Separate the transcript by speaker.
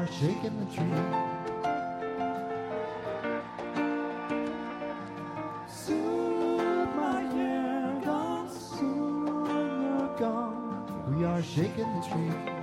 Speaker 1: are shaking the tree. Soon, my dear, gone. Soon you're gone. We are shaking the tree.